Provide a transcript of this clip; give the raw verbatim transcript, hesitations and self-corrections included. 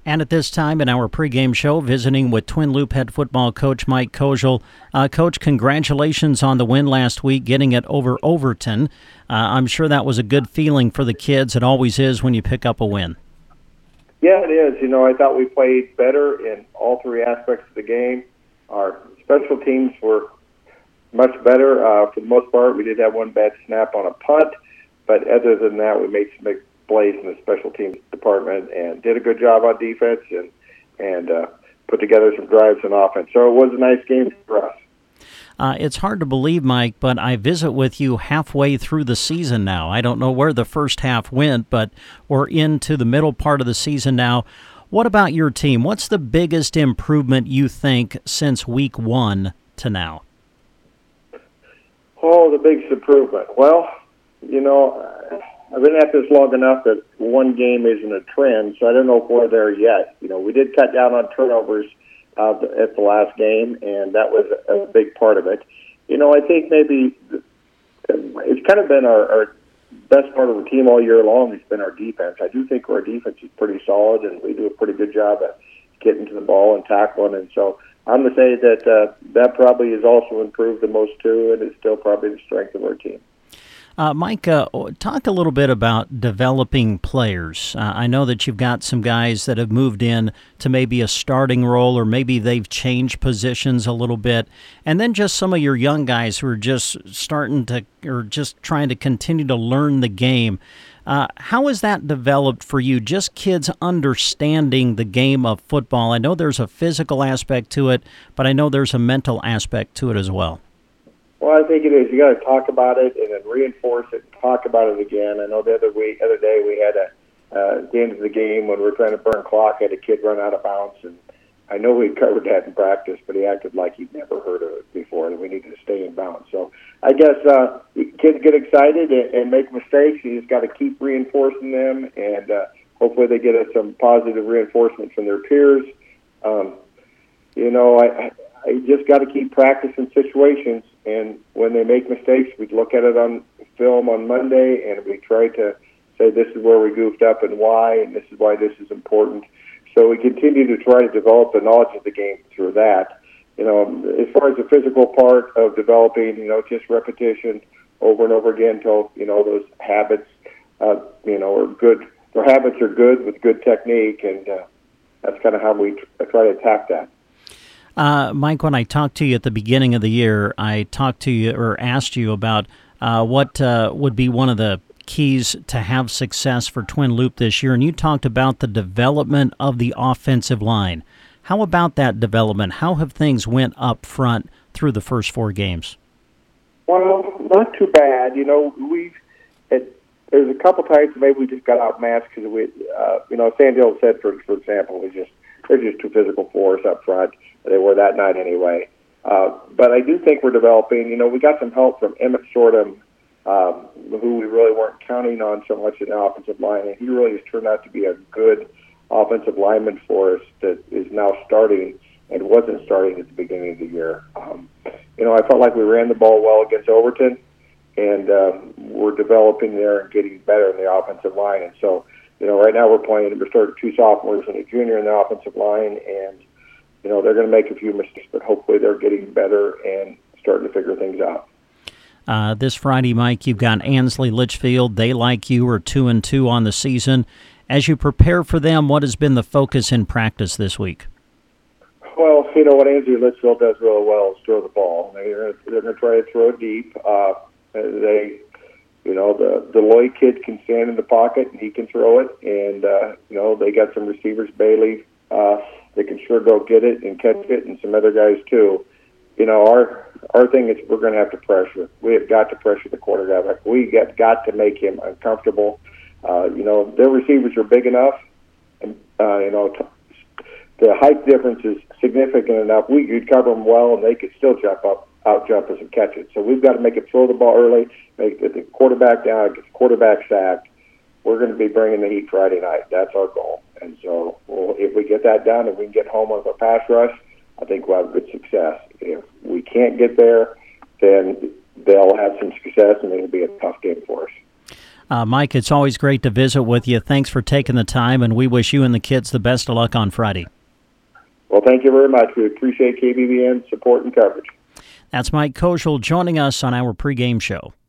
And at this time in our pregame show, visiting with Twin Loup head football coach Mike Koziol. Uh, coach, congratulations on the win last week, getting it over Overton. Uh, I'm sure that was a good feeling for the kids. It always is when you pick up a win. Yeah, it is. You know, I thought we played better in all three aspects of the game. Our special teams were much better uh, for the most part. We did have one bad snap on a punt, but other than that, we made some big plays in the special teams department and did a good job on defense and and uh, put together some drives on offense. So it was a nice game for us. Uh, it's hard to believe, Mike, but I visit with you halfway through the season now. I don't know where the first half went, but we're into the middle part of the season now. What about your team? What's the biggest improvement you think since week one to now? Oh, the biggest improvement. Well, you know, I've been at this long enough that one game isn't a trend, so I don't know if we're there yet. You know, we did cut down on turnovers uh, at the last game, and that was a big part of it. You know, I think maybe it's kind of been our, our best part of the team all year long has been our defense. I do think our defense is pretty solid, and we do a pretty good job at getting to the ball and tackling. And so I'm going to say that uh, that probably has also improved the most, too, and it's still probably the strength of our team. Uh, Mike, uh, talk a little bit about developing players. Uh, I know that you've got some guys that have moved in to maybe a starting role, or maybe they've changed positions a little bit, and then just some of your young guys who are just starting to, or just trying to continue to learn the game. Uh, how has that developed for you, just kids understanding the game of football? I know there's a physical aspect to it, but I know there's a mental aspect to it as well. Well, I think it is. You got to talk about it and then reinforce it and talk about it again. I know the other week, other day we had a uh, at the end of the game when we were trying to burn clock, had a kid run out of bounds, and I know we covered that in practice, but he acted like he'd never heard of it before, and we needed to stay in bounds. So I guess uh, kids get excited and, and make mistakes. You just got to keep reinforcing them, and uh, hopefully they get some positive reinforcement from their peers. Um, you know, I. I just got to keep practicing situations, and when they make mistakes, we look at it on film on Monday, and we try to say this is where we goofed up and why, and this is why this is important. So we continue to try to develop the knowledge of the game through that. You know, as far as the physical part of developing, you know, just repetition over and over again until, you know, those habits, uh, you know, are good. Their habits are good with good technique, and uh, that's kind of how we try to attack that. Uh, Mike, when I talked to you at the beginning of the year, I talked to you or asked you about uh, what uh, would be one of the keys to have success for Twin Loup this year, and you talked about the development of the offensive line. How about that development? How have things went up front through the first four games? Well, not too bad. You know, we've had, there's a couple times maybe we just got outmatched because we, uh, you know, Sandhill said, for for example, was just they're just too physical for us up front. They were that night anyway. Uh, but I do think we're developing. You know, we got some help from Emmett Shortham, um, who we really weren't counting on so much in the offensive line, and he really has turned out to be a good offensive lineman for us that is now starting and wasn't starting at the beginning of the year. Um, you know, I felt like we ran the ball well against Overton, and um, we're developing there and getting better in the offensive line. And so, you know, right now we're playing, we're starting two sophomores and a junior in the offensive line, and you know, they're going to make a few mistakes, but hopefully they're getting better and starting to figure things out. Uh, this Friday, Mike, you've got Ansley Litchfield. They, like you, are two and two on the season. As you prepare for them, what has been the focus in practice this week? Well, you know what Ansley Litchfield does really well is throw the ball. They're, they're going to try to throw it deep. Uh, they, you know, the the Lloyd kid can stand in the pocket and he can throw it, and uh, you know they got some receivers, Bailey. Uh, They can sure go get it and catch it, and some other guys too. You know, our our thing is we're going to have to pressure. We have got to pressure the quarterback. We got got to make him uncomfortable. Uh, you know, their receivers are big enough, and uh, you know, t- the height difference is significant enough. We could cover them well, and they could still jump up, out jump us and catch it. So we've got to make it throw the ball early, make the, the quarterback down, get the quarterback sacked. We're going to be bringing the heat Friday night. That's our goal. And so well, if we get that done and we can get home with a pass rush, I think we'll have good success. If we can't get there, then they'll have some success, and it'll be a tough game for us. Uh, Mike, it's always great to visit with you. Thanks for taking the time, and we wish you and the kids the best of luck on Friday. Well, thank you very much. We appreciate K B B N's support and coverage. That's Mike Kozel joining us on our pregame show.